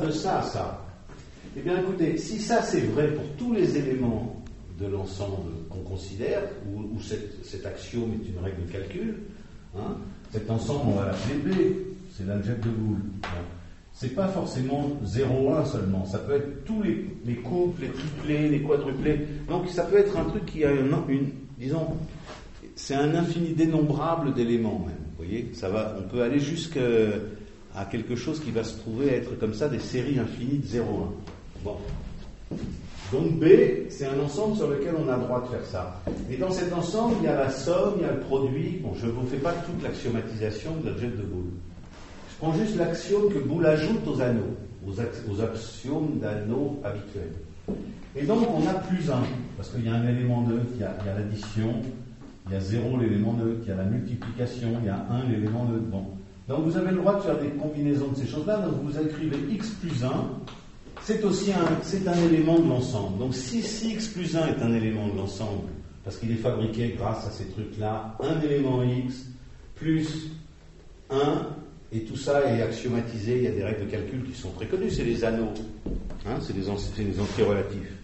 de ça à ça. Eh bien, écoutez, si ça c'est vrai pour tous les éléments de l'ensemble qu'on considère, où cet axiome est une règle de calcul, hein, cet ensemble, on va l'appeler B, c'est l'algèbre de Boole. Bon. C'est pas forcément 0,1 seulement, ça peut être tous les couples, les triplés, les quadruplés. Donc ça peut être un truc qui a disons, c'est un infini dénombrable d'éléments même. Vous voyez, on peut aller jusqu'à quelque chose qui va se trouver être comme ça des séries infinies de 0,1. Bon. Donc B, c'est un ensemble sur lequel on a le droit de faire ça. Et dans cet ensemble, il y a la somme, il y a le produit. Bon, je ne vous fais pas toute l'axiomatisation de l'algèbre de Boole. Je prends juste l'axiome que Boole ajoute aux anneaux, aux axiomes d'anneaux habituels. Et donc, on a plus 1, parce qu'il y a un élément neutre, il y a l'addition, il y a 0 l'élément neutre, il y a la multiplication, il y a 1 l'élément neutre. Bon. Donc, vous avez le droit de faire des combinaisons de ces choses-là. Donc, vous écrivez x plus 1. C'est un élément de l'ensemble. Donc si x plus 1 est un élément de l'ensemble, parce qu'il est fabriqué grâce à ces trucs-là, un élément x plus 1, et tout ça est axiomatisé, il y a des règles de calcul qui sont très connues, c'est les anneaux, hein, c'est les entiers relatifs.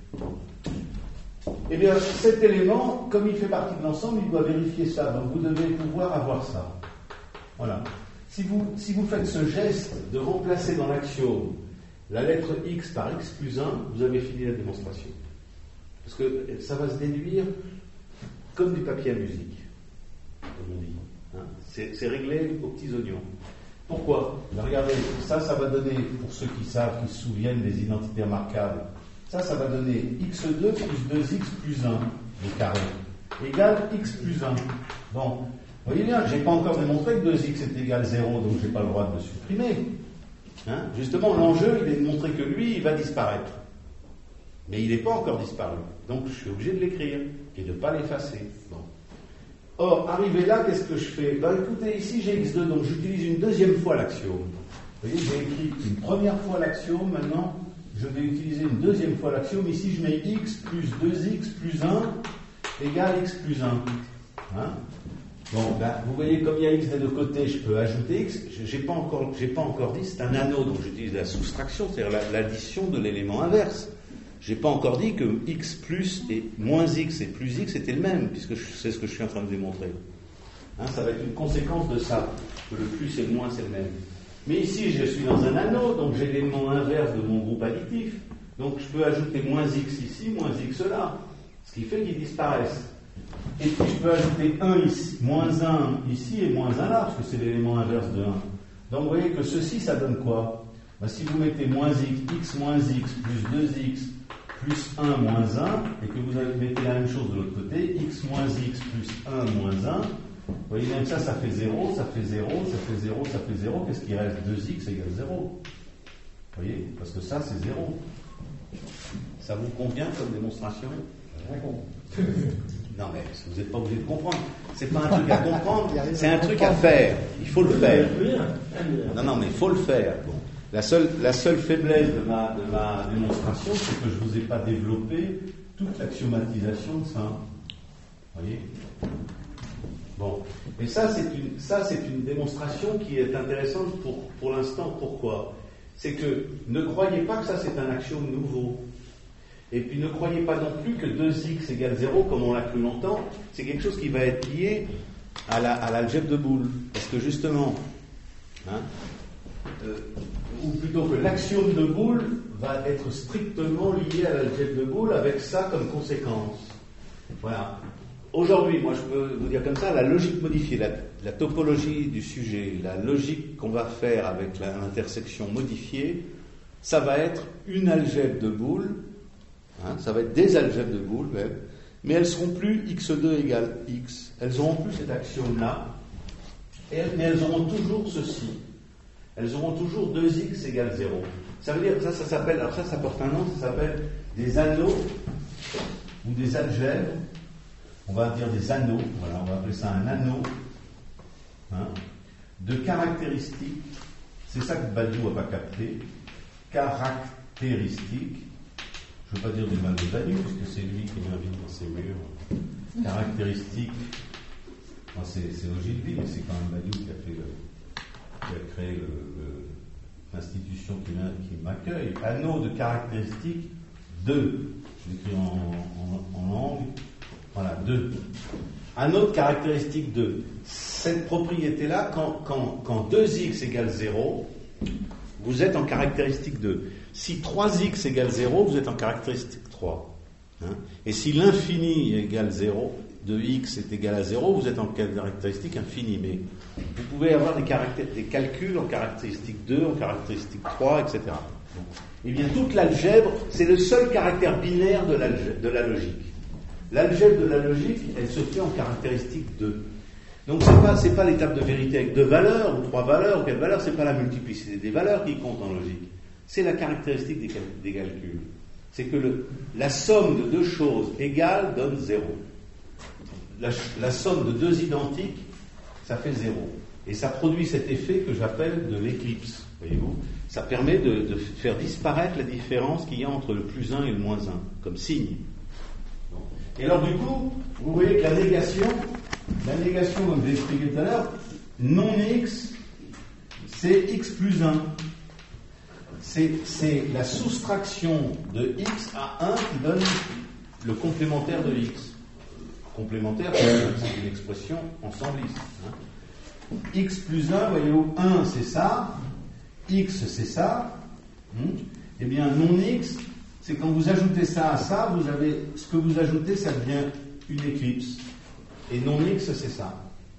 Eh bien, cet élément, comme il fait partie de l'ensemble, il doit vérifier ça, donc vous devez pouvoir avoir ça. Voilà. Si vous faites ce geste de remplacer dans l'axiome la lettre x par x plus 1, vous avez fini la démonstration. Parce que ça va se déduire comme du papier à musique, comme on dit. Hein. C'est réglé aux petits oignons. Pourquoi? Regardez, ça va donner, pour ceux qui savent, qui se souviennent des identités remarquables, ça va donner x2 plus 2x plus 1, le carré, égale x plus 1. Bon, vous voyez bien, je n'ai pas encore démontré que 2x est égal 0, donc je n'ai pas le droit de le supprimer. Hein? Justement, l'enjeu, il est de montrer que lui, il va disparaître. Mais il n'est pas encore disparu. Donc, je suis obligé de l'écrire et de ne pas l'effacer. Bon. Or, arrivé là, qu'est-ce que je fais? Ben, écoutez, ici, j'ai x2, donc j'utilise une deuxième fois l'axiome. Vous voyez, j'ai écrit une première fois l'axiome, maintenant, je vais utiliser une deuxième fois l'axiome. Ici, je mets x plus 2x plus 1 égale x plus 1. Hein? Bon, ben, vous voyez, comme il y a x des deux côtés, je peux ajouter x. J'ai pas encore dit, c'est un anneau, donc j'utilise la soustraction, c'est-à-dire l'addition de l'élément inverse. J'ai pas encore dit que x plus et moins x et plus x étaient le même, puisque c'est ce que je suis en train de démontrer. Hein, ça va être une conséquence de ça, que le plus et le moins c'est le même. Mais ici, je suis dans un anneau, donc j'ai l'élément inverse de mon groupe additif. Donc je peux ajouter moins x ici, moins x là, ce qui fait qu'ils disparaissent. Et puis je peux ajouter 1 ici, moins 1 ici et moins 1 là, parce que c'est l'élément inverse de 1. Donc vous voyez que ceci, ça donne quoi? Ben, si vous mettez moins x moins x plus 2x plus 1 moins 1, et que vous mettez la même chose de l'autre côté, x moins x plus 1 moins 1, vous voyez même ça fait 0, ça fait 0, ça fait 0, ça fait 0, qu'est-ce qui reste? 2x égale 0. Vous voyez? Parce que ça, c'est 0. Ça vous convient comme démonstration? Non, mais vous n'êtes pas obligé de comprendre. C'est pas un truc à comprendre, c'est un truc à faire. Il faut le faire. Non, mais il faut le faire. Bon. La seule faiblesse de ma démonstration, c'est que je ne vous ai pas développé toute l'axiomatisation de ça. Vous voyez? Bon. Et ça, c'est une démonstration qui est intéressante pour l'instant. Pourquoi? C'est que ne croyez pas que ça, c'est un axiome nouveau. Et puis ne croyez pas non plus que 2x égale 0, comme on l'a cru longtemps, c'est quelque chose qui va être lié à l'algèbre de Boole. Parce que justement, ou plutôt que l'axiome de Boole va être strictement lié à l'algèbre de Boole avec ça comme conséquence. Voilà. Aujourd'hui, moi je peux vous dire comme ça, la logique modifiée, la topologie du sujet, la logique qu'on va faire avec l'intersection modifiée, ça va être une algèbre de Boole. Ça va être des algèbres de Boole même, mais elles ne seront plus x2 égale x. Elles n'auront plus cet axiome-là, mais elles auront toujours ceci. Elles auront toujours 2x égale 0. Ça veut dire que ça s'appelle, alors ça porte un nom, ça s'appelle des anneaux ou des algèbres. On va dire des anneaux, voilà, on va appeler ça un anneau de caractéristiques. C'est ça que Badiou n'a pas capté. Caractéristiques. Je ne veux pas dire du mal de Badiou, puisque c'est lui qui m'invite dans ses murs. Caractéristiques, c'est Ogilvy, mais c'est quand même Badiou qui a créé l'institution qui m'accueille, anneau de caractéristique 2. Je l'écris en langue. Voilà, 2. Anneau de caractéristique 2. Cette propriété-là, quand 2x égale 0, vous êtes en caractéristique 2. Si 3x égale 0, vous êtes en caractéristique 3. Hein? Et si l'infini égale 0, de x est égal à 0, vous êtes en caractéristique infinie. Mais vous pouvez avoir des calculs en caractéristique 2, en caractéristique 3, etc. Eh bien, toute l'algèbre, c'est le seul caractère binaire de la logique. L'algèbre de la logique, elle se fait en caractéristique 2. Donc, c'est pas l'étape de vérité avec 2 valeurs, ou 3 valeurs, ou 4 valeurs, c'est pas la multiplicité des valeurs qui compte en logique. C'est la caractéristique des calculs. C'est que la somme de 2 choses égales donne 0. La somme de 2 identiques, ça fait 0. Et ça produit cet effet que j'appelle de l'éclipse. Voyez-vous ? Ça permet de faire disparaître la différence qu'il y a entre le plus 1 et le moins 1, comme signe. Et alors du coup, vous voyez que la négation, comme je l'ai expliqué tout à l'heure, non x, c'est x plus 1. C'est la soustraction de x à 1 qui donne le complémentaire de x. Complémentaire, c'est une expression ensembliste. Hein. X plus 1, voyez-vous, 1 c'est ça, x c'est ça. Eh bien, non x, c'est quand vous ajoutez ça à ça, vous avez ce que vous ajoutez, ça devient une éclipse. Et non x, c'est ça.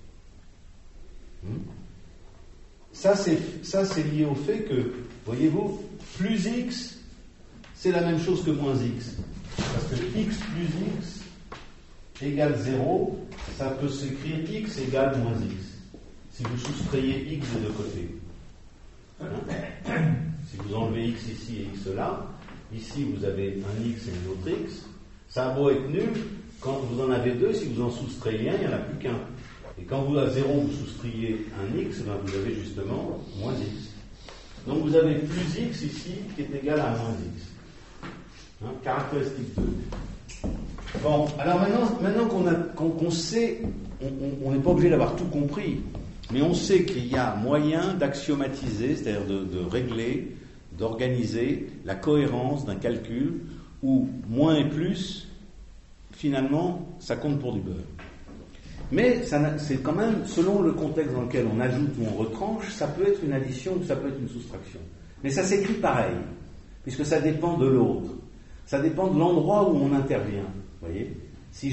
Ça, c'est lié au fait que, voyez-vous, plus x, c'est la même chose que moins x. Parce que x plus x égale 0, ça peut s'écrire x égale moins x. Si vous soustrayez x des deux côtés. Hein? Si vous enlevez x ici et x là, ici vous avez un x et un autre x, ça a beau être nul, quand vous en avez deux, si vous en soustrayez un, il n'y en a plus qu'un. Et quand vous, à 0, vous soustrayez un x, ben vous avez justement moins x. Donc vous avez plus x ici qui est égal à moins x. Hein, caractéristique 2. Bon, alors maintenant qu'on sait, on n'est pas obligé d'avoir tout compris, mais on sait qu'il y a moyen d'axiomatiser, c'est-à-dire de régler, d'organiser la cohérence d'un calcul où moins et plus, finalement, ça compte pour du beurre. Mais c'est quand même, selon le contexte dans lequel on ajoute ou on retranche, ça peut être une addition ou ça peut être une soustraction. Mais ça s'écrit pareil, puisque ça dépend de l'autre. Ça dépend de l'endroit où on intervient. Vous voyez ? Si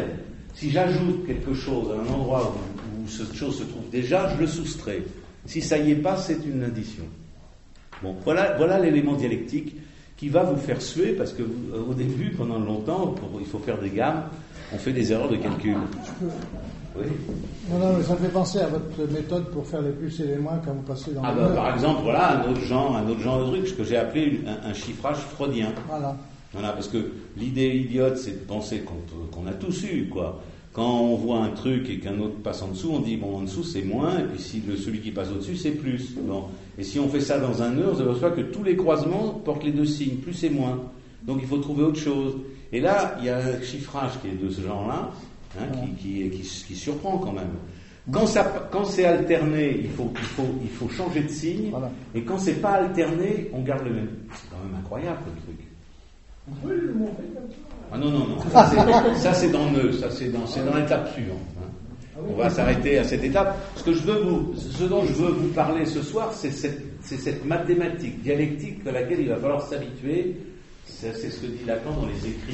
j'ajoute quelque chose à un endroit où cette chose se trouve déjà, je le soustrais. Si ça y est pas, c'est une addition. Bon, voilà l'élément dialectique qui va vous faire suer, parce que au début, pendant longtemps, il faut faire des gammes, on fait des erreurs de calcul. Oui. Non, mais ça me fait penser à votre méthode pour faire les plus et les moins quand vous passez dans le par exemple, voilà un autre genre de truc, ce que j'ai appelé un chiffrage freudien. Voilà, parce que l'idée idiote, c'est de penser qu'on a tous eu, quoi. Quand on voit un truc et qu'un autre passe en dessous, on dit, bon, en dessous, c'est moins, et puis si celui qui passe au-dessus, c'est plus. Bon. Et si on fait ça dans un nœud, on s'aperçoit que tous les croisements portent les deux signes, plus et moins. Donc il faut trouver autre chose. Et là, il y a un chiffrage qui est de ce genre-là, hein, qui surprend quand même. Quand c'est alterné, il faut changer de signe, voilà. Et quand c'est pas alterné, on garde le même. C'est quand même incroyable, le truc. On peut le montrer comme ça. Ah non. Ça c'est dans nœud, c'est dans l'étape suivante. Hein. On va s'arrêter à cette étape. Ce dont je veux vous parler ce soir, c'est cette mathématique dialectique à laquelle il va falloir s'habituer. C'est ce que dit Lacan dans les écrits.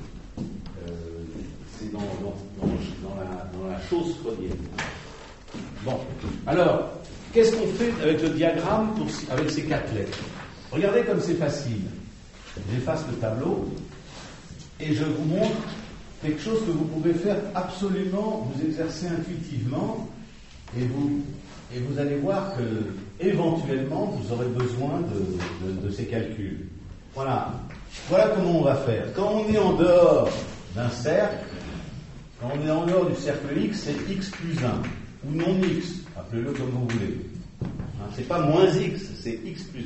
C'est dans la chose freudienne. Bon, alors, qu'est-ce qu'on fait avec le diagramme avec ces 4 lettres ? Regardez comme c'est facile. J'efface le tableau et je vous montre quelque chose que vous pouvez faire absolument, vous exercer intuitivement et vous allez voir que éventuellement vous aurez besoin de ces calculs. Voilà comment on va faire. Quand on est en dehors d'un cercle, quand on est en dehors du cercle X, c'est X plus 1 ou non X, appelez-le comme vous voulez. C'est pas moins X, c'est X plus 1.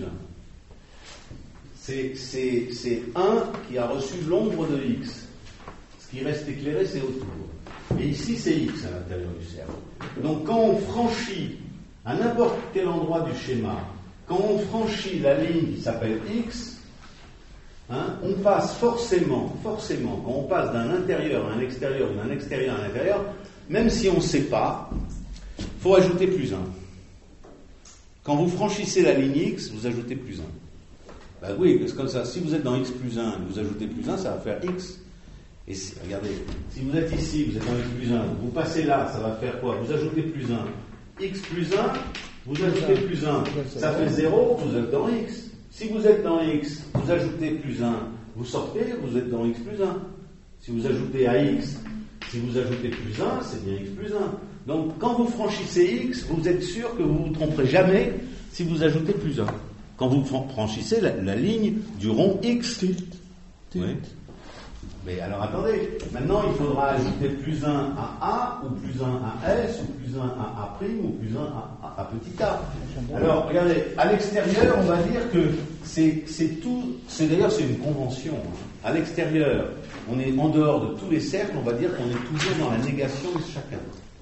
C'est 1 qui a reçu l'ombre de X. Ce qui reste éclairé, c'est autour. Et ici, c'est X à l'intérieur du cercle. Donc, quand on franchit à n'importe quel endroit du schéma quand on franchit la ligne qui s'appelle X, on passe forcément, quand on passe d'un intérieur à un extérieur, d'un extérieur à un intérieur, même si on ne sait pas, il faut ajouter plus 1. Quand vous franchissez la ligne X, vous ajoutez plus 1. Ben oui, parce que comme ça, si vous êtes dans X plus 1, vous ajoutez plus 1, ça va faire X. Et regardez, si vous êtes ici, vous êtes dans X plus 1, vous passez là, ça va faire quoi? Vous ajoutez plus 1. X plus 1, vous ajoutez plus 1. Ça fait 0, vous êtes dans X. Si vous êtes dans X, vous ajoutez plus 1. Vous sortez, vous êtes dans X plus 1. Si vous ajoutez à X, si vous ajoutez plus 1, c'est bien X plus 1. Donc, quand vous franchissez X, vous êtes sûr que vous ne vous tromperez jamais si vous ajoutez plus 1. Quand vous franchissez la ligne du rond X. Oui. Mais alors attendez, maintenant il faudra ajouter plus 1 à A, ou plus 1 à S, ou plus 1 à A', ou plus 1 à petit a. Alors regardez, à l'extérieur, on va dire que c'est tout, d'ailleurs c'est une convention. À l'extérieur, on est en dehors de tous les cercles, on va dire qu'on est toujours dans la négation de chacun.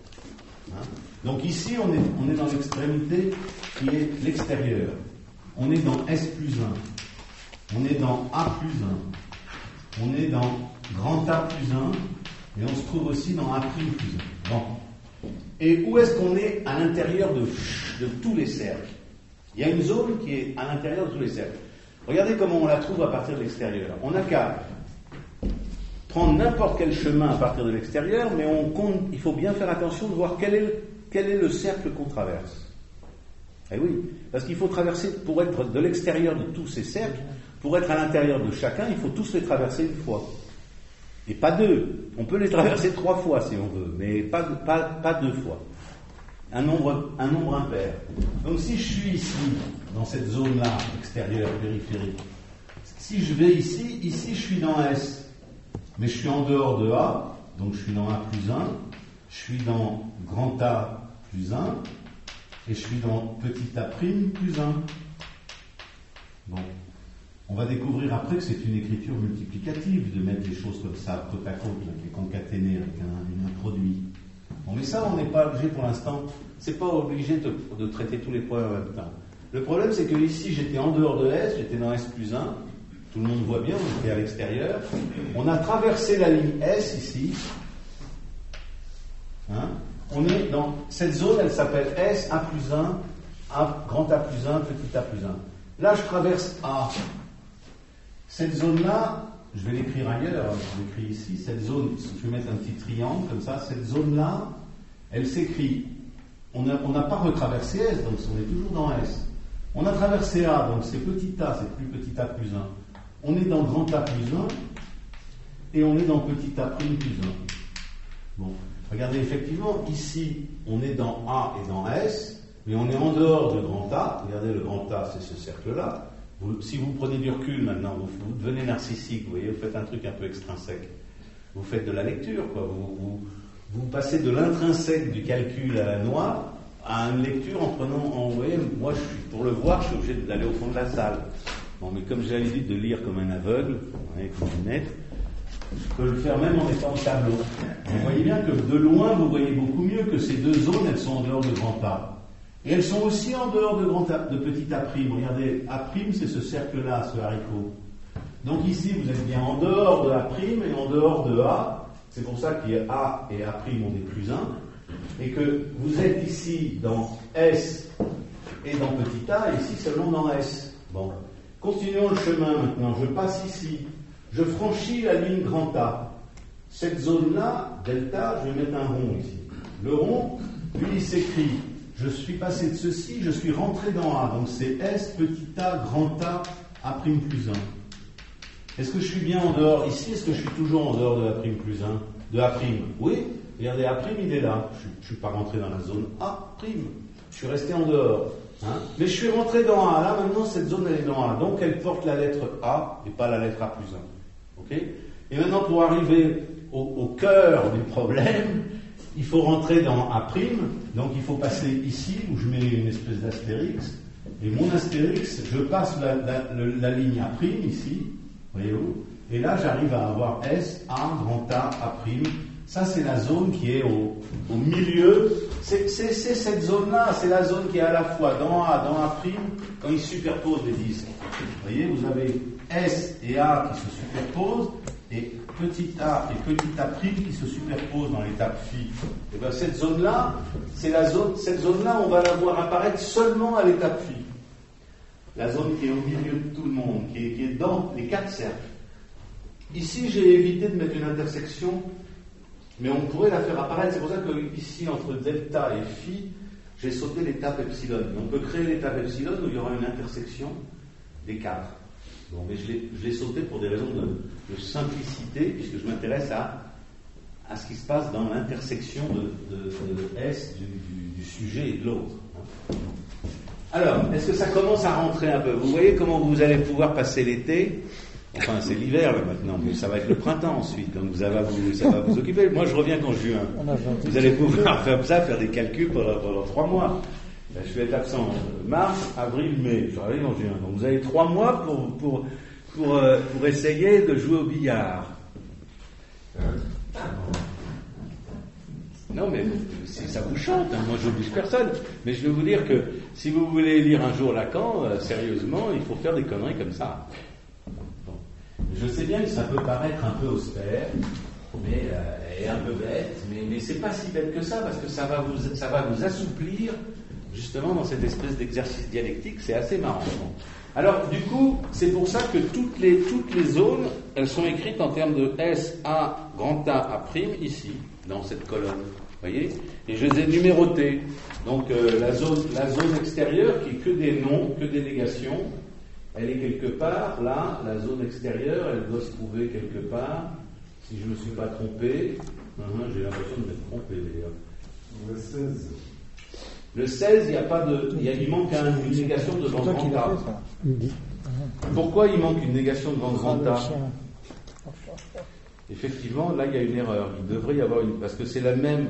Donc ici, on est dans l'extrémité qui est l'extérieur. On est dans S plus 1. On est dans A plus 1. On est dans grand A plus 1. Et on se trouve aussi dans A' plus 1. Bon. Et où est-ce qu'on est à l'intérieur de tous les cercles? Il y a une zone qui est à l'intérieur de tous les cercles. Regardez comment on la trouve à partir de l'extérieur. On n'a qu'à prendre n'importe quel chemin à partir de l'extérieur, mais il faut bien faire attention de voir quel est le cercle qu'on traverse. Eh oui, parce qu'il faut traverser, pour être de l'extérieur de tous ces cercles, pour être à l'intérieur de chacun, il faut tous les traverser une fois. Et pas deux. On peut les traverser 3 fois si on veut, mais pas 2 fois. Un nombre impair. Donc si je suis ici, dans cette zone-là, extérieure, périphérique, si je vais ici je suis dans S. Mais je suis en dehors de A, donc je suis dans A plus 1, je suis dans grand A plus 1, et je suis dans petit a' plus 1. Bon. On va découvrir après que c'est une écriture multiplicative de mettre des choses comme ça, côte à côte, qui est concaténée avec un produit. Bon, mais ça, on n'est pas obligé pour l'instant, c'est pas obligé de traiter tous les points en même temps. Le problème, c'est que ici, j'étais en dehors de S, j'étais dans S plus 1, tout le monde voit bien, on était à l'extérieur. On a traversé la ligne S ici. On est dans cette zone, elle s'appelle S, A plus 1, grand A plus 1, petit a plus 1. Là, je traverse A. Cette zone-là, je vais l'écrire ailleurs, je l'écris ici, cette zone, je vais mettre un petit triangle comme ça, cette zone-là, elle s'écrit, on n'a pas retraversé S, donc on est toujours dans S. On a traversé A, donc c'est petit a, c'est plus petit a plus 1. On est dans grand A plus 1, et on est dans petit a' plus 1. Bon, regardez, effectivement, ici, on est dans A et dans S, mais on est en dehors de grand A. Regardez, le grand A, c'est ce cercle-là. Si vous prenez du recul maintenant, vous devenez narcissique, vous voyez, vous faites un truc un peu extrinsèque. Vous faites de la lecture, quoi. Vous passez de l'intrinsèque du calcul à la noix à une lecture en prenant, vous voyez, moi, pour le voir, je suis obligé d'aller au fond de la salle. Bon, mais comme j'ai l'habitude de lire comme un aveugle, avec une lunette, je peux le faire même en étant au tableau. Vous voyez bien que de loin, vous voyez beaucoup mieux que ces deux zones, elles sont en dehors de grand A. Et elles sont aussi en dehors de petit a'. Regardez, A', c'est ce cercle-là, ce haricot. Donc ici, vous êtes bien en dehors de A' et en dehors de A. C'est pour ça qu'il y a A et A' ont des plus 1. Et que vous êtes ici dans S et dans petit a, et ici seulement dans S. Bon. Continuons le chemin maintenant. Je passe ici. Je franchis la ligne grand A. Cette zone-là, delta, je vais mettre un rond ici. Le rond, lui, il s'écrit, je suis passé de ceci, je suis rentré dans A. Donc c'est S, petit a, grand A, A' plus 1. Est-ce que je suis bien en dehors ici? Est-ce que je suis toujours en dehors de A' plus 1? De A'? Oui. Regardez, A', il est là. Je ne suis pas rentré dans la zone A'. Je suis resté en dehors. Mais je suis rentré dans A. Là, maintenant, cette zone, elle est dans A. Donc, elle porte la lettre A et pas la lettre A plus 1. Okay? Et maintenant, pour arriver au cœur du problème, il faut rentrer dans A'. Donc, il faut passer ici, où je mets une espèce d'astérix. Et mon astérix, je passe la ligne A' ici. Voyez-vous? Et là, j'arrive à avoir S, A, grand A, A', Ça, c'est la zone qui est au milieu. C'est cette zone-là, c'est la zone qui est à la fois dans A', quand ils superposent les disques. Vous voyez, vous avez S et A qui se superposent, et petit a et petit A' qui se superposent dans l'étape phi. Et bien cette zone-là, cette zone-là, on va la voir apparaître seulement à l'étape phi. La zone qui est au milieu de tout le monde, qui est dans les 4 cercles. Ici, j'ai évité de mettre une intersection, mais on pourrait la faire apparaître. C'est pour ça que ici, entre delta et phi, j'ai sauté l'étape epsilon. On peut créer l'étape epsilon où il y aura une intersection des 4. Bon, mais je l'ai sauté pour des raisons de simplicité, puisque je m'intéresse à ce qui se passe dans l'intersection de S du sujet et de l'autre. Alors, est-ce que ça commence à rentrer un peu? Vous voyez comment vous allez pouvoir passer l'été? Enfin, c'est l'hiver là maintenant, mais ça va être le printemps ensuite, donc ça va vous occuper. Moi, je reviens qu'en juin. Vous allez pouvoir faire des calculs pendant 3 mois. Je vais être absent mars, avril, mai. Je arrive en juin. Donc vous avez 3 mois pour essayer de jouer au billard. Non, mais si ça vous chante, hein, moi j'oblige personne. Mais je vais vous dire que si vous voulez lire un jour Lacan, sérieusement, il faut faire des conneries comme ça. Bon. Je sais bien que ça peut paraître un peu austère, et un peu bête, mais c'est pas si bête que ça, parce que ça va vous assouplir justement dans cette espèce d'exercice dialectique. C'est assez marrant. Bon. Alors, du coup, c'est pour ça que toutes les zones, elles sont écrites en termes de S, A, grand A, A', ici, dans cette colonne. Vous voyez? Et je les ai numérotées. Donc, la zone extérieure, qui est que des noms, que des négations, elle est quelque part, là, la zone extérieure, elle doit se trouver quelque part, si je ne me suis pas trompé. J'ai l'impression de m'être trompé, d'ailleurs. Le 16. Le 16, il manque une négation de grand A. Pourquoi il manque une négation de grand A? Effectivement, là, il y a une erreur. Il devrait y avoir parce que c'est la même.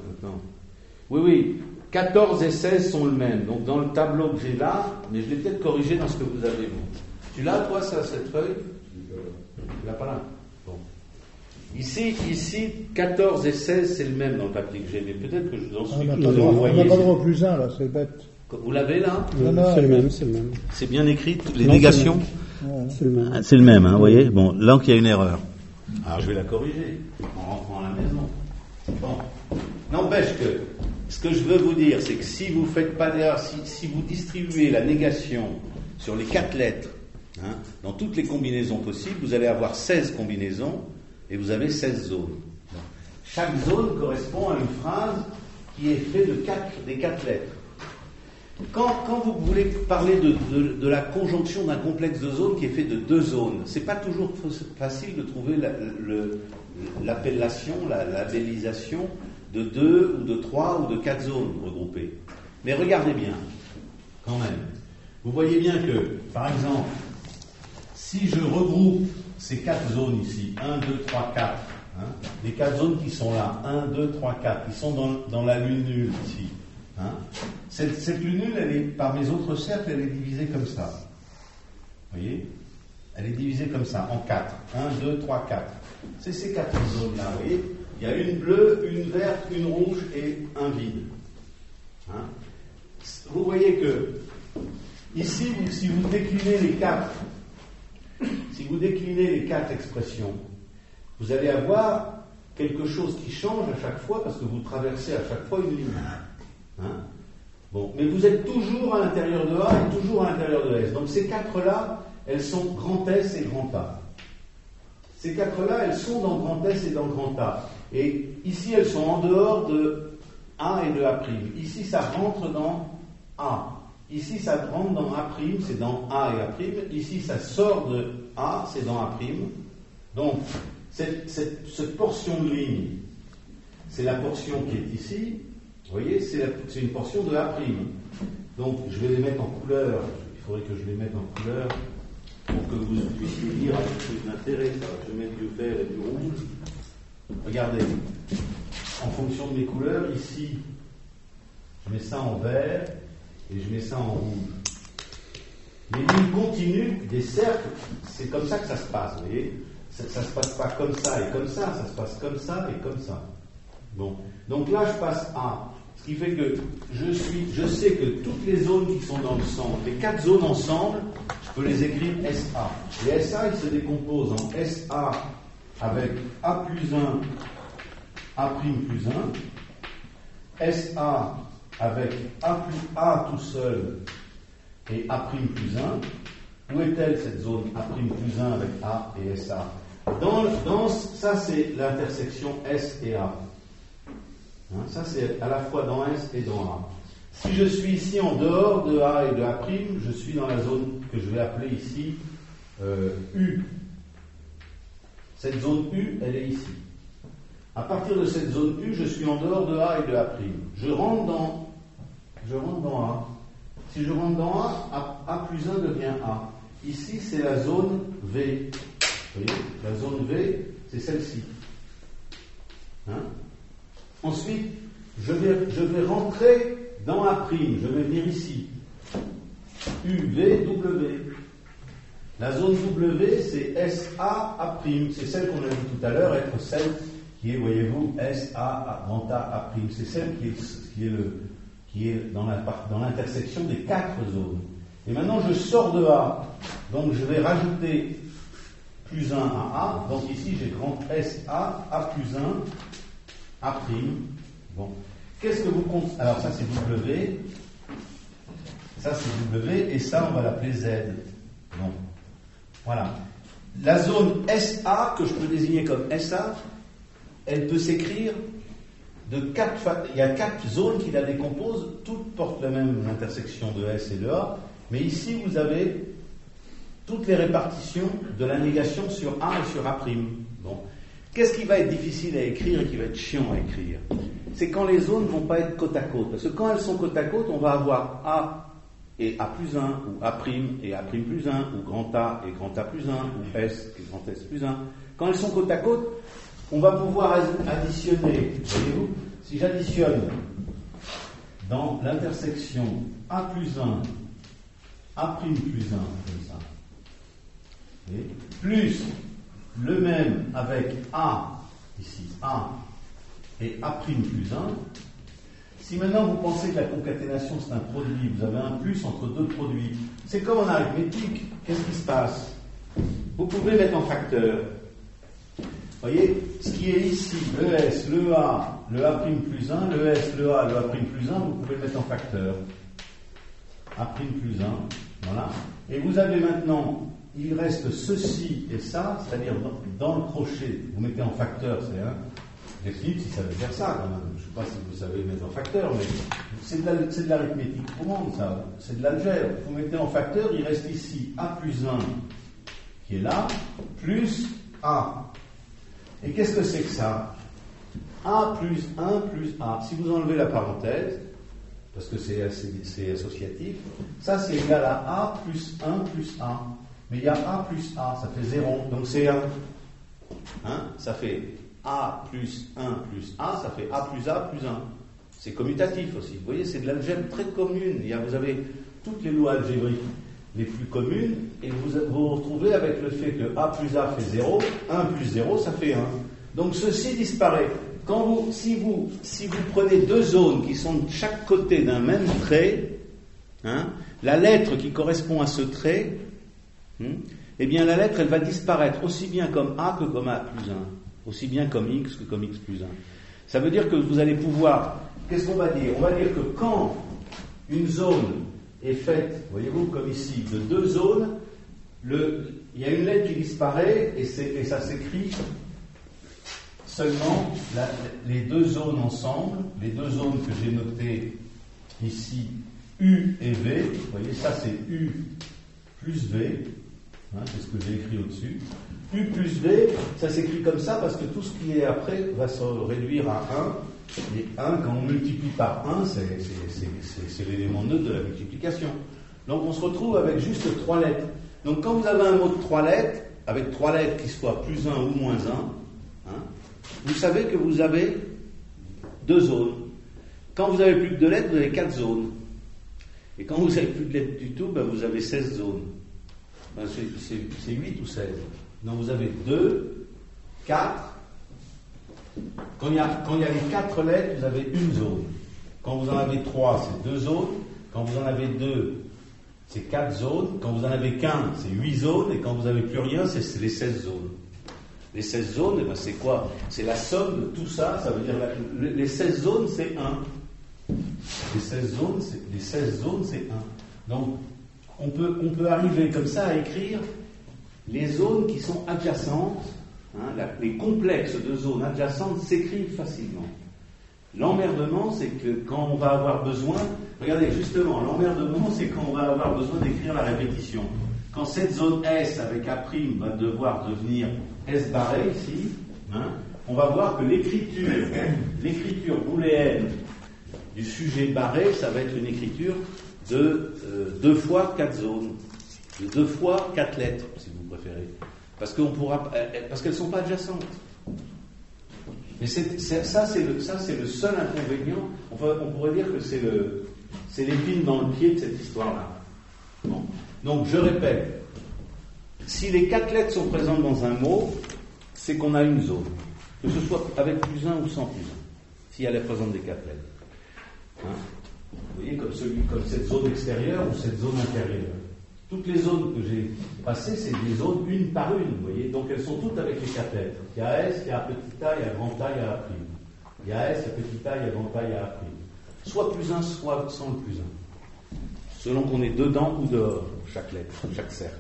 Oui. 14 et 16 sont le même. Donc, dans le tableau que j'ai là, mais je l'ai peut-être corrigé dans ce que vous avez, vous. Tu l'as, toi, cette feuille? Tu l'as pas là? Bon. Ici, 14 et 16, c'est le même dans le papier que j'ai, mais peut-être que je vous en suis. On n'a pas le droit au plus 1, là, c'est bête. Vous l'avez là? Non, c'est le même. C'est bien écrit, les négations? C'est le même. C'est le même, hein, vous voyez? Bon, là, il y a une erreur. Alors, je vais la corriger en rentrant à la maison. Bon. N'empêche que, ce que je veux vous dire, c'est que si vous faites pas d'erreur, si vous distribuez la négation sur les 4 lettres, hein, dans toutes les combinaisons possibles, vous allez avoir 16 combinaisons et vous avez 16 zones. Bon. Chaque zone correspond à une phrase qui est faite des 4 lettres. Quand vous voulez parler de la conjonction d'un complexe de zones qui est fait de 2 zones, c'est pas toujours facile de trouver l'appellation, la labellisation de 2 ou de 3 ou de 4 zones regroupées. Mais regardez bien, quand même. Vous voyez bien que, par exemple, si je regroupe ces 4 zones ici, 1, 2, 3, 4, hein, les 4 zones qui sont là, 1, 2, 3, 4, qui sont dans la lune nulle ici, hein, cette lune nulle, elle est, par mes autres cercles, elle est divisée comme ça. Vous voyez? Elle est divisée comme ça, en 4. 1, 2, 3, 4. C'est ces 4 zones-là, vous voyez? Il y a une bleue, une verte, une rouge et un vide. Hein? Vous voyez que, ici, si vous déclinez les 4 expressions, vous allez avoir quelque chose qui change à chaque fois parce que vous traversez à chaque fois une ligne. Hein? Bon, mais vous êtes toujours à l'intérieur de A et toujours à l'intérieur de S. Donc ces 4-là, elles sont grand S et grand A. Ces 4-là, elles sont dans grand S et dans grand A. Et ici, elles sont en dehors de A et de A'. Ici, ça rentre dans A. Ici, ça rentre dans A', c'est dans A et A'. Ici, ça sort de A, c'est dans A'. Donc, cette portion de ligne, c'est la portion qui est ici. Vous voyez, c'est une portion de A'. Donc, je vais les mettre en couleur. Il faudrait que je les mette en couleur pour que vous puissiez lire avec plus d'intérêt. Je vais mettre du vert et du rouge. Regardez, en fonction de mes couleurs, ici, je mets ça en vert et je mets ça en rouge. Les lignes continues des cercles, c'est comme ça que ça se passe, vous voyez. ça se passe pas comme ça et comme ça se passe comme ça et comme ça. Bon. Donc là, je passe A. Ce qui fait que je sais que toutes les zones qui sont dans le centre, les 4 zones ensemble, je peux les écrire SA. Les SA, ils se décomposent en SA avec A plus 1, A' plus 1, SA avec A tout seul et A' plus 1. Où est-elle cette zone A' plus 1 avec A et SA? Ça, c'est l'intersection S et A. Hein, ça, c'est à la fois dans S et dans A. Si je suis ici en dehors de A et de A', je suis dans la zone que je vais appeler ici U. Cette zone U, elle est ici. À partir de cette zone U, je suis en dehors de A et de A'. Je rentre dans A. Si je rentre dans A plus 1 devient A. Ici, c'est la zone V. Vous voyez, la zone V, c'est celle-ci. Hein? Ensuite, je vais rentrer dans A', je vais venir ici. U, V, W. La zone W, c'est SA, A'. C'est celle qu'on a dit tout à l'heure, être celle qui est, voyez-vous, SA, grand A, A'. C'est celle qui est dans l'intersection des 4 zones. Et maintenant, je sors de A. Donc, je vais rajouter plus 1 à A. Donc, ici, j'ai grand SA, A plus 1, A'. Bon. Qu'est-ce que vous comptez? Alors, ça, c'est W. Ça, c'est W. Et ça, on va l'appeler Z. Bon. Voilà. La zone SA, que je peux désigner comme SA, elle peut s'écrire de 4... Il y a 4 zones qui la décomposent. Toutes portent la même intersection de S et de A. Mais ici, vous avez toutes les répartitions de la négation sur A et sur A'. Bon. Qu'est-ce qui va être difficile à écrire et qui va être chiant à écrire? C'est quand les zones ne vont pas être côte à côte. Parce que quand elles sont côte à côte, on va avoir A et A plus 1, ou A' et A' plus 1, ou grand A et grand A plus 1, ou S et grand S plus 1. Quand elles sont côte à côte, on va pouvoir additionner. Voyez-vous, si j'additionne dans l'intersection A plus 1, A' plus 1, comme ça, et plus le même avec A, ici, A, et A' plus 1, si maintenant vous pensez que la concaténation c'est un produit, vous avez un plus entre deux produits, c'est comme en arithmétique, qu'est-ce qui se passe? Vous pouvez mettre en facteur. Vous voyez, ce qui est ici, le S, le A plus 1, le S, le A, le A' plus 1, vous pouvez le mettre en facteur. A' plus 1, voilà. Et vous avez maintenant, il reste ceci et ça, c'est-à-dire dans le crochet, vous mettez en facteur, c'est 1. Les Philippe, si ça veut faire ça, quand même. Je ne sais pas si vous savez mettre en facteur, mais c'est de l'arithmétique courante, ça. C'est de l'algèbre. Vous mettez en facteur, il reste ici A plus 1, qui est là, plus A. Et qu'est-ce que c'est que ça? A plus 1 plus A. Si vous enlevez la parenthèse, parce que c'est associatif, ça c'est égal à A plus 1 plus A. Mais il y a A plus A, ça fait 0, donc c'est 1. Hein? Ça fait A plus 1 plus A, ça fait A plus 1. C'est commutatif aussi. Vous voyez, c'est de l'algèbre très commune. Vous avez toutes les lois algébriques les plus communes, et vous vous retrouvez avec le fait que A plus A fait 0, 1 plus 0, ça fait 1. Donc ceci disparaît. Si vous prenez deux zones qui sont de chaque côté d'un même trait, hein, la lettre qui correspond à ce trait, eh bien la lettre elle va disparaître aussi bien comme A que comme A plus 1, aussi bien comme X que comme X plus 1. Ça veut dire que vous allez pouvoir, qu'est-ce qu'on va dire? On va dire que quand une zone est faite, voyez-vous, comme ici, de deux zones, il y a une lettre qui disparaît et ça s'écrit seulement les deux zones ensemble, les deux zones que j'ai notées ici, U et V. Vous voyez, ça c'est U plus V, hein, c'est ce que j'ai écrit au-dessus. U plus V, ça s'écrit comme ça parce que tout ce qui est après va se réduire à 1. Et 1, quand on multiplie par 1, c'est l'élément neutre de la multiplication. Donc on se retrouve avec juste 3 lettres. Donc quand vous avez un mot de 3 lettres, avec 3 lettres qui soient plus 1 ou moins 1, hein, vous savez que vous avez 2 zones. Quand vous avez plus que 2 lettres, vous avez 4 zones. Et quand vous avez plus de lettres du tout, ben vous avez 16 zones. Ben c'est 8 ou 16. Donc vous avez 2, 4. Quand il y a les 4 lettres, vous avez une zone. Quand vous en avez 3, c'est 2 zones. Quand vous en avez 2, c'est 4 zones. Quand vous en avez qu'un, c'est 8 zones. Et quand vous n'avez plus rien, c'est les 16 zones. Les 16 zones, eh ben, c'est quoi? C'est la somme de tout ça. Ça veut dire les 16 zones, c'est 1. Les 16 zones, c'est 1. Donc, on peut arriver comme ça à écrire les zones qui sont adjacentes. Les complexes de zones adjacentes s'écrivent facilement. L'emmerdement, c'est que quand on va avoir besoin, regardez justement, l'emmerdement, c'est quand on va avoir besoin d'écrire la répétition. Quand cette zone S avec A' va devoir devenir S barré ici, on va voir que l'écriture booléenne du sujet barré, ça va être une écriture de 2 fois 4 zones, de 2 fois 4 lettres, si vous préférez. Parce qu'elles ne sont pas adjacentes. Mais ça, c'est le seul inconvénient. On pourrait dire que c'est l'épine dans le pied de cette histoire-là. Bon. Donc, je répète, si les 4 lettres sont présentes dans un mot, c'est qu'on a une zone. Que ce soit avec plus 1 ou sans plus 1, si elle est présente des 4 lettres. Vous voyez, comme cette zone extérieure ou cette zone intérieure. Toutes les zones que j'ai passées, c'est des zones une par une, vous voyez. Donc elles sont toutes avec les 4 lettres. Il y a S, il y a petit a, il y a grand A, il y a A'. Il y a S, il y a petit a, il y a grand A, il y a A'. Soit plus 1, soit sans le plus 1. Selon qu'on est dedans ou dehors, chaque lettre, chaque cercle.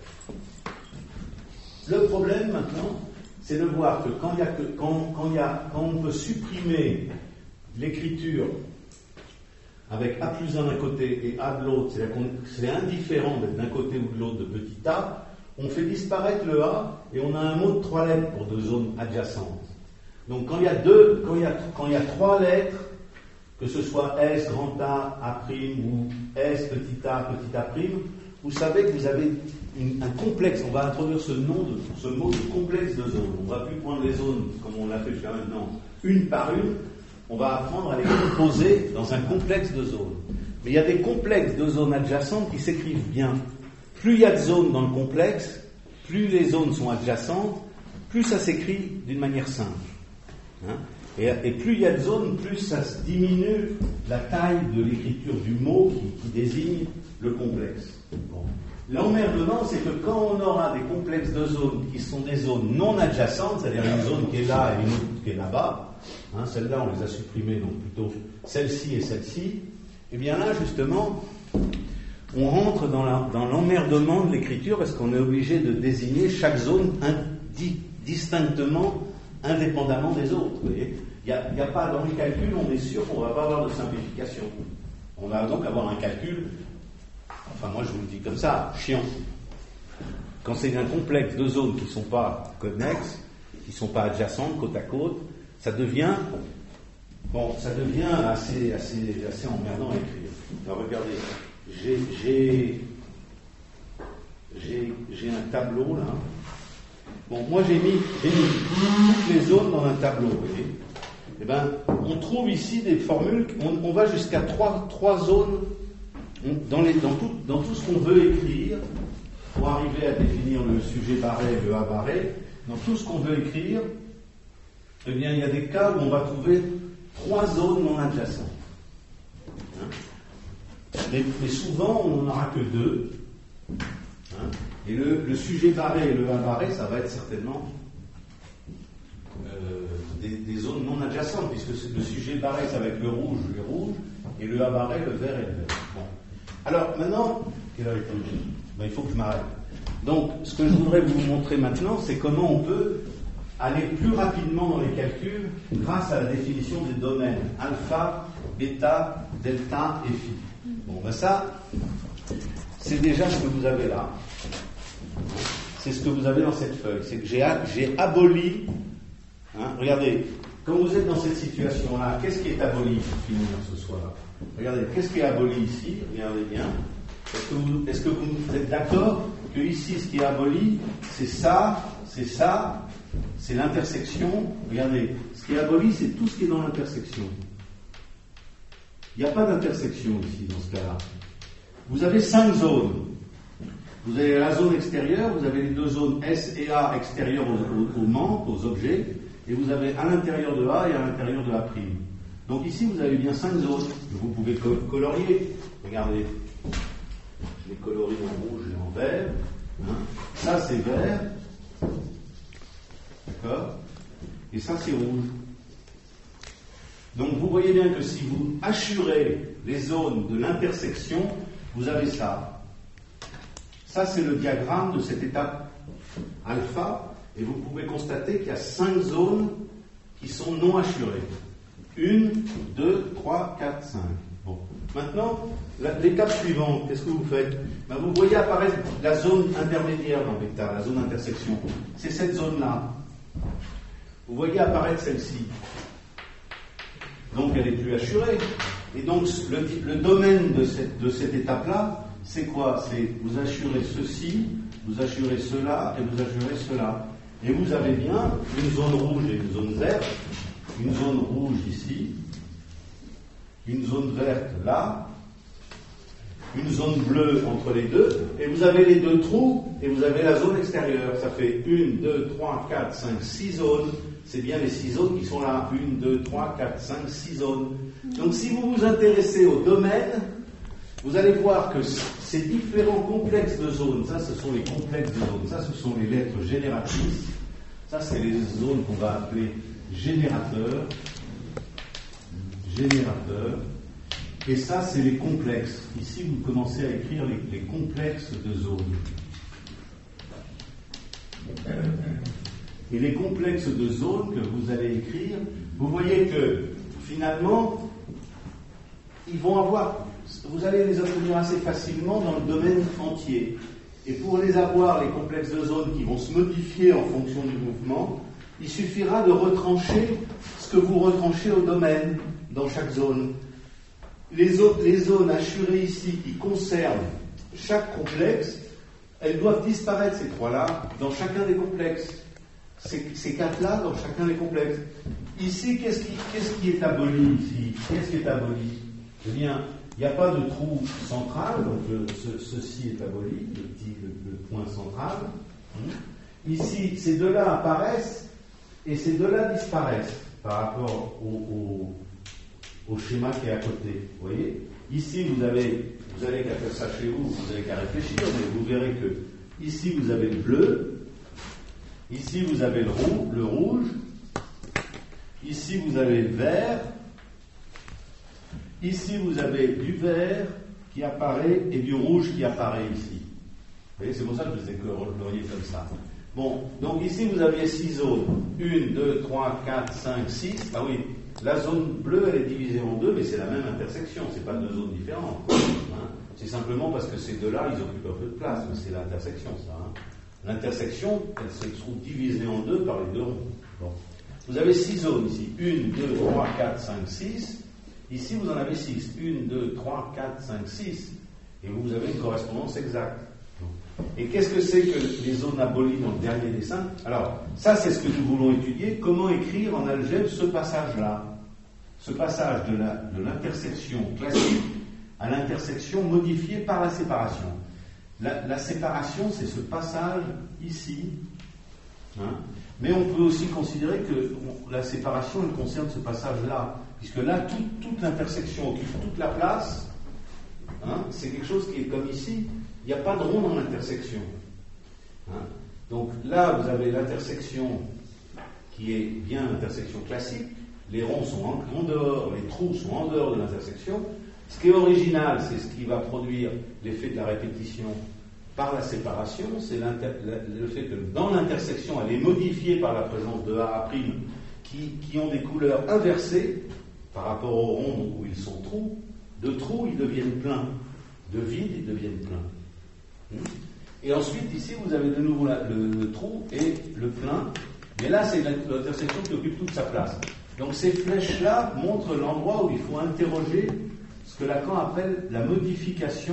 Le problème maintenant, c'est de voir que quand on peut supprimer l'écriture avec A plus 1 d'un côté et A de l'autre, c'est indifférent d'être d'un côté ou de l'autre de petit a, on fait disparaître le A et on a un mot de 3 lettres pour 2 zones adjacentes. Donc quand il y a 3 lettres, que ce soit S, grand A, A' ou S, petit a, vous savez que vous avez un complexe. On va introduire ce mot de complexe de zones. On ne va plus prendre les zones comme on l'a fait jusqu'à maintenant, une par une. On va apprendre à les composer dans un complexe de zones. Mais il y a des complexes de zones adjacentes qui s'écrivent bien. Plus il y a de zones dans le complexe, plus les zones sont adjacentes, plus ça s'écrit d'une manière simple. Et plus il y a de zones, plus ça diminue la taille de l'écriture du mot qui désigne le complexe. Bon. L'emmerdement, c'est que quand on aura des complexes de zones qui sont des zones non adjacentes, c'est-à-dire une zone qui est là et une autre qui est là-bas, celles-là on les a supprimées, donc plutôt celle-ci et celle-ci, et bien là justement, on rentre dans l'emmerdement de l'écriture parce qu'on est obligé de désigner chaque zone distinctement, indépendamment des autres. Vous voyez, il n'y a pas dans le calcul, on est sûr qu'on ne va pas avoir de simplification. On va donc avoir un calcul, enfin moi je vous le dis comme ça, chiant. Quand c'est un complexe de zones qui ne sont pas connexes, qui ne sont pas adjacentes, côte à côte, ça devient assez emmerdant à écrire. Alors regardez, j'ai un tableau là. Bon, moi j'ai mis toutes les zones dans un tableau, vous voyez. Eh ben, on trouve ici des formules, on va jusqu'à 3 zones dans tout ce qu'on veut écrire pour arriver à définir le sujet barré et le A barré. Dans tout ce qu'on veut écrire, eh bien, il y a des cas où on va trouver 3 zones non adjacentes. Mais souvent, on n'en aura que 2. Et le sujet barré et le A barré, ça va être certainement des zones non adjacentes, puisque le sujet barré, ça va être le rouge, et le A barré, le vert et le vert. Bon. Alors, maintenant, quelle heure est-il ? Il faut que je m'arrête. Donc, ce que je voudrais vous montrer maintenant, c'est comment on peut aller plus rapidement dans les calculs grâce à la définition des domaines alpha, bêta, delta et phi. Bon, ben ça, c'est déjà ce que vous avez là. C'est ce que vous avez dans cette feuille. C'est que j'ai aboli. Regardez, quand vous êtes dans cette situation-là, qu'est-ce qui est aboli pour finir ce soir? Regardez, qu'est-ce qui est aboli ici? Regardez bien. Est-ce que vous êtes d'accord que ici, ce qui est aboli, c'est ça, c'est l'intersection. Regardez, ce qui est aboli, c'est tout ce qui est dans l'intersection. Il n'y a pas d'intersection ici, dans ce cas-là. Vous avez 5 zones. Vous avez la zone extérieure, vous avez les deux zones S et A extérieures aux membres, aux objets, et vous avez à l'intérieur de A et à l'intérieur de A'. Donc ici, vous avez bien 5 zones que vous pouvez colorier. Regardez, je les colorie en rouge et en vert. Hein. Ça, c'est vert. D'accord? Et ça, c'est rouge. Donc vous voyez bien que si vous hachurez les zones de l'intersection, vous avez ça. Ça, c'est le diagramme de cette étape alpha, et vous pouvez constater qu'il y a 5 zones qui sont non hachurées. 1, 2, 3, 4, 5. Bon. Maintenant, l'étape suivante, qu'est-ce que vous faites? Ben, vous voyez apparaître la zone intermédiaire dans vecteur, la zone d'intersection. C'est cette zone-là. Vous voyez apparaître celle-ci. Donc elle est plus hachurée. Et donc le domaine de cette étape-là, c'est quoi? C'est vous hachurez ceci, vous hachurez cela et vous hachurez cela. Et vous avez bien une zone rouge et une zone verte. Une zone rouge ici, une zone verte là, une zone bleue entre les deux, et vous avez les deux trous, et vous avez la zone extérieure. Ça fait 1, 2, 3, 4, 5, 6 zones. C'est bien les 6 zones qui sont là. 1, 2, 3, 4, 5, 6 zones. Donc si vous vous intéressez au domaine, vous allez voir que ces différents complexes de zones, ça ce sont les complexes de zones, ça ce sont les lettres génératrices, ça c'est les zones qu'on va appeler générateurs, et ça c'est les complexes. Ici vous commencez à écrire les complexes de zones. Et les complexes de zones que vous allez écrire, vous voyez que finalement, vous allez les obtenir assez facilement dans le domaine entier. Et pour les avoir, les complexes de zones qui vont se modifier en fonction du mouvement, il suffira de retrancher ce que vous retranchez au domaine dans chaque zone. Les zones hachurées ici qui concernent chaque complexe, elles doivent disparaître, ces trois-là, dans chacun des complexes. Ces quatre-là, dans chacun des complexes. Ici, qu'est-ce qui est aboli ici? Qu'est-ce qui est aboli? Eh bien, il n'y a pas de trou central, donc ceci est aboli, le point central. Ici, ces deux-là apparaissent et ces deux-là disparaissent par rapport au schéma qui est à côté. Vous voyez? Ici, vous allez qu'à faire ça chez vous, vous n'avez qu'à réfléchir, mais vous verrez que ici, vous avez le bleu, ici, vous avez le rouge, ici, vous avez le vert, ici, vous avez du vert qui apparaît et du rouge qui apparaît ici. Vous voyez, c'est pour ça que je vous ai colorié comme ça. Bon, donc ici, vous aviez 6 zones. 1, 2, 3, 4, 5, 6. Ah oui, la zone bleue, elle est divisée en deux, mais c'est la même intersection. C'est pas deux zones différentes. Hein. C'est simplement parce que ces deux-là, ils occupent un peu de place, mais c'est l'intersection, ça. Hein. L'intersection, elle se trouve divisée en deux par les deux ronds. Bon. Vous avez 6 zones ici. 1, 2, 3, 4, 5, 6. Ici, vous en avez 6. 1, 2, 3, 4, 5, 6. Et vous avez une correspondance exacte. Et qu'est-ce que c'est que les zones abolies dans le dernier dessin? Alors, ça, c'est ce que nous voulons étudier. Comment écrire en algèbre ce passage-là? Ce passage de l'intersection classique à l'intersection modifiée par la séparation. La séparation, c'est ce passage ici. Hein? Mais on peut aussi considérer que la séparation, elle concerne ce passage-là. Puisque là, toute l'intersection occupe toute la place. Hein? C'est quelque chose qui est comme ici. Il n'y a pas de rond dans l'intersection. Hein? Donc là, vous avez l'intersection qui est bien l'intersection classique. Les ronds sont en dehors, les trous sont en dehors de l'intersection. Ce qui est original, c'est ce qui va produire l'effet de la répétition par la séparation. C'est le fait que dans l'intersection, elle est modifiée par la présence de A' qui ont des couleurs inversées par rapport aux ronds où ils sont trous. De trous, ils deviennent pleins. De vides, ils deviennent pleins. Et ensuite, ici, vous avez de nouveau le trou et le plein. Mais là, c'est l'intersection qui occupe toute sa place. Donc ces flèches-là montrent l'endroit où il faut interroger ce que Lacan appelle la modification.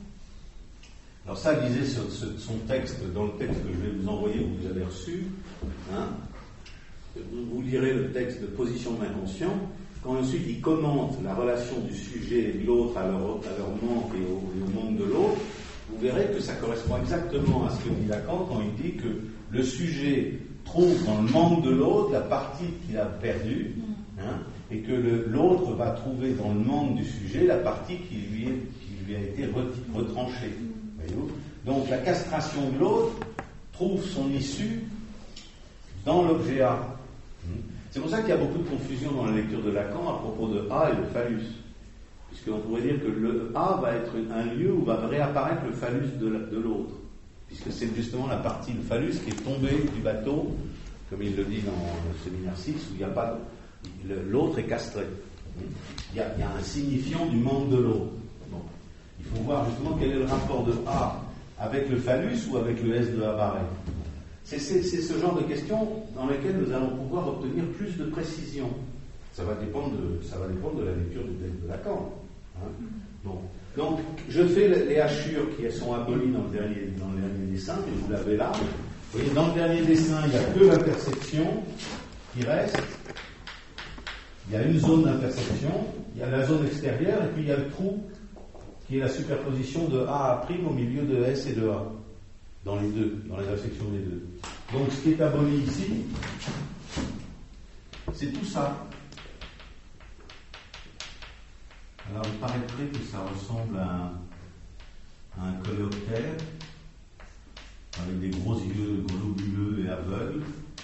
Alors ça, lisez son texte, dans le texte que je vais vous envoyer, vous avez reçu. Hein. Vous lirez le texte de Position de l'inconscient. Quand ensuite il commente la relation du sujet et de l'autre à leur manque et au manque de l'autre, vous verrez que ça correspond exactement à ce que dit Lacan quand il dit que le sujet trouve dans le manque de l'autre la partie qu'il a perdue, et que l'autre va trouver dans le manque du sujet la partie qui lui a été retranchée. Voyez-vous ? Donc la castration de l'autre trouve son issue dans l'objet A. C'est pour ça qu'il y a beaucoup de confusion dans la lecture de Lacan à propos de A et le phallus. Puisqu'on pourrait dire que le A va être un lieu où va réapparaître le phallus de l'autre. Puisque c'est justement la partie, le phallus, qui est tombé du bateau, comme il le dit dans le séminaire 6, où il n'y a pas l'autre est castré. Il y a un signifiant du manque de l'autre. Bon. Il faut voir justement quel est le rapport de A avec le phallus ou avec le S de A barré. C'est ce genre de questions dans lesquelles nous allons pouvoir obtenir plus de précision. Ça va dépendre de la lecture du texte de Lacan. Bon. Donc, je fais les hachures qui sont abolies dans le dernier dessin, et vous l'avez là. Vous voyez, dans le dernier dessin, il n'y a que l'intersection qui reste. Il y a une zone d'intersection, il y a la zone extérieure, et puis il y a le trou qui est la superposition de A à' au milieu de S et de A. Dans les deux, dans l'intersection des deux. Donc, ce qui est aboli ici, c'est tout ça. Alors, il paraîtrait que ça ressemble à un coléoptère avec des gros yeux globuleux et aveugles.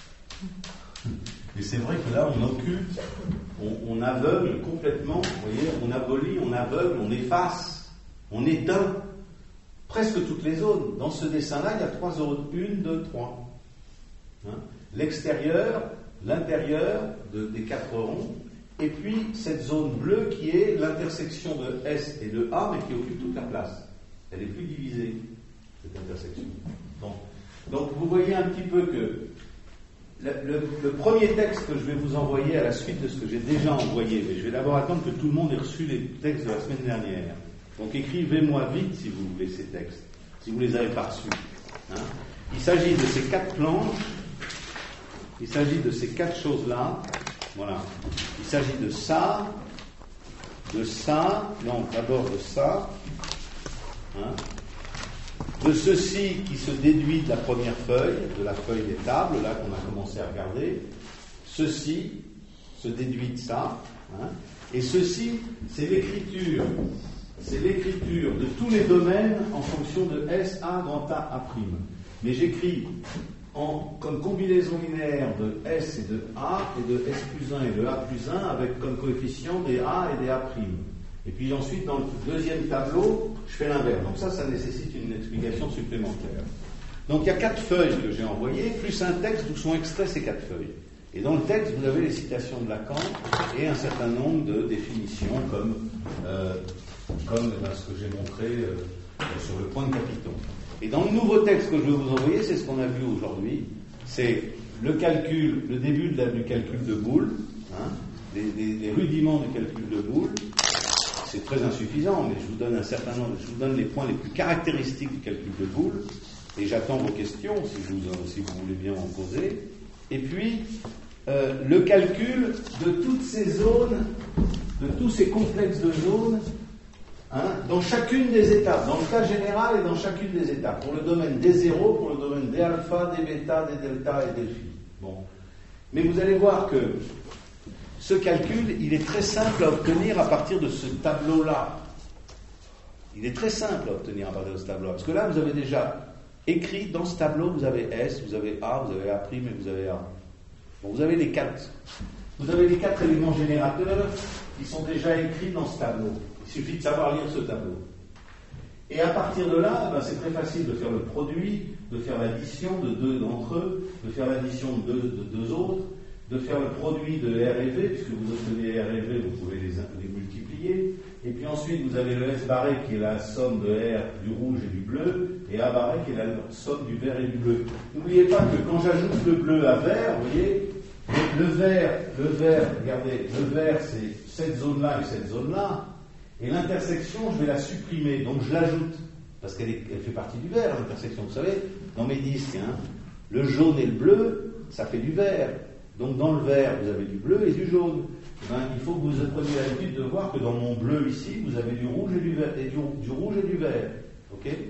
Et c'est vrai que là, on occulte, on aveugle complètement, vous voyez, on abolit, on aveugle, on efface, on éteint presque toutes les zones. Dans ce dessin-là, il y a 3 zones. 1, 2, 3. L'extérieur, l'intérieur des 4 ronds, et puis cette zone bleue qui est l'intersection de S et de A, mais qui occupe toute la place. Elle est plus divisée, cette intersection. Donc vous voyez un petit peu que le premier texte que je vais vous envoyer à la suite de ce que j'ai déjà envoyé, mais je vais d'abord attendre que tout le monde ait reçu les textes de la semaine dernière. Donc écrivez-moi vite si vous voulez ces textes, si vous ne les avez pas reçus. Il s'agit de ces 4 planches, il s'agit de ces 4 choses-là. Voilà. Il s'agit de ça, non, d'abord de ça, de ceci qui se déduit de la première feuille, de la feuille des tables, là qu'on a commencé à regarder. Ceci se déduit de ça, et ceci, c'est l'écriture. C'est l'écriture de tous les domaines en fonction de S, A, grand A, A'. Mais j'écris comme combinaison linéaire de S et de A, et de S plus 1 et de A plus 1, avec comme coefficient des A et des A'. Et puis ensuite, dans le deuxième tableau, je fais l'inverse. Donc ça nécessite une explication supplémentaire. Donc il y a 4 feuilles que j'ai envoyées, plus un texte d'où sont extraits ces 4 feuilles. Et dans le texte, vous avez les citations de Lacan et un certain nombre de définitions comme ce que j'ai montré sur le point de Capiton. Et dans le nouveau texte que je vais vous envoyer, c'est ce qu'on a vu aujourd'hui, c'est le calcul, le début du calcul de Boole, les rudiments du calcul de Boole. C'est très insuffisant, mais je vous donne un certain nombre, je vous donne les points les plus caractéristiques du calcul de Boole, et j'attends vos questions si vous voulez bien en poser. Et puis le calcul de toutes ces zones, de tous ces complexes de zones, dans chacune des étapes, dans le cas général et dans chacune des étapes, pour le domaine des zéros, pour le domaine des alpha, des bêta, des delta et des phi. Bon. Mais vous allez voir que ce calcul, il est très simple à obtenir à partir de ce tableau-là. Il est très simple à obtenir à partir de ce tableau-là. Parce que là, vous avez déjà écrit dans ce tableau, vous avez S, vous avez A, vous avez A' et vous avez A. Bon, vous avez les 4. Vous avez les 4 éléments générateurs qui sont déjà écrits dans ce tableau. Il suffit de savoir lire ce tableau. Et à partir de là, c'est très facile de faire le produit, de faire l'addition de 2 d'entre eux, de faire l'addition de 2 autres, de faire le produit de R et V, puisque vous obtenez R et V, vous pouvez les multiplier. Et puis ensuite, vous avez le S barré qui est la somme de R du rouge et du bleu, et A barré qui est la somme du vert et du bleu. N'oubliez pas que quand j'ajoute le bleu à vert, vous voyez, le vert, regardez, le vert c'est cette zone-là et cette zone-là, et l'intersection, je vais la supprimer, donc je l'ajoute, parce qu'elle fait partie du vert, l'intersection. Vous savez, dans mes disques, le jaune et le bleu, ça fait du vert. Donc dans le vert, vous avez du bleu et du jaune. Il faut que vous preniez l'habitude de voir que dans mon bleu ici, vous avez du rouge et du vert, du rouge et du vert. Ok ?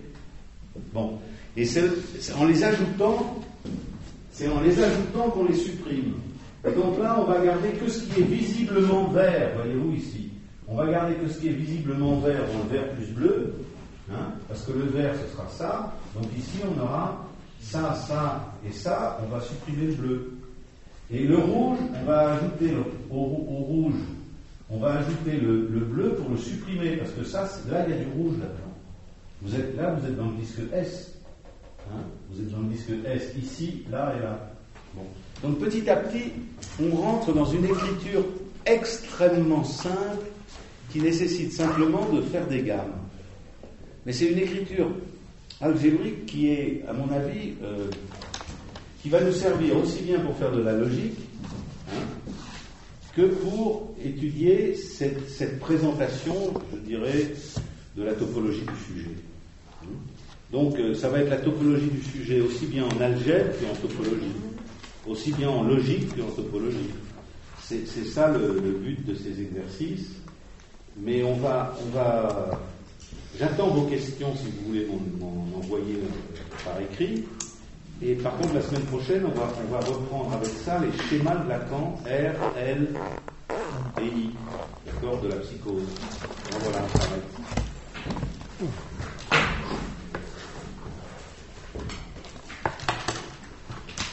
Bon. Et c'est en les ajoutant qu'on les supprime. Et donc là, on va garder que ce qui est visiblement vert, voyez-vous ici. On va garder que ce qui est visiblement vert dans le vert plus bleu, hein, parce que le vert, ce sera ça. Donc ici, on aura ça, ça et ça, on va supprimer le bleu. Et le rouge, on va ajouter au rouge, on va ajouter le bleu pour le supprimer, parce que ça, là, il y a du rouge là-dedans. Vous êtes dans le disque S. Hein, vous êtes dans le disque S, ici, là et là. Bon. Donc petit à petit, on rentre dans une écriture extrêmement simple qui nécessite simplement de faire des gammes. Mais c'est une écriture algébrique qui est, à mon avis, qui va nous servir aussi bien pour faire de la logique, hein, que pour étudier cette présentation, je dirais, de la topologie du sujet. Donc ça va être la topologie du sujet aussi bien en algèbre qu'en topologie, aussi bien en logique qu'en topologie. C'est ça le but de ces exercices. Mais j'attends vos questions si vous voulez m'en envoyer par écrit. Et par contre, la semaine prochaine, on va reprendre avec ça les schémas de Lacan, R, L et I, d'accord, de la psychose. Donc, voilà, ça va être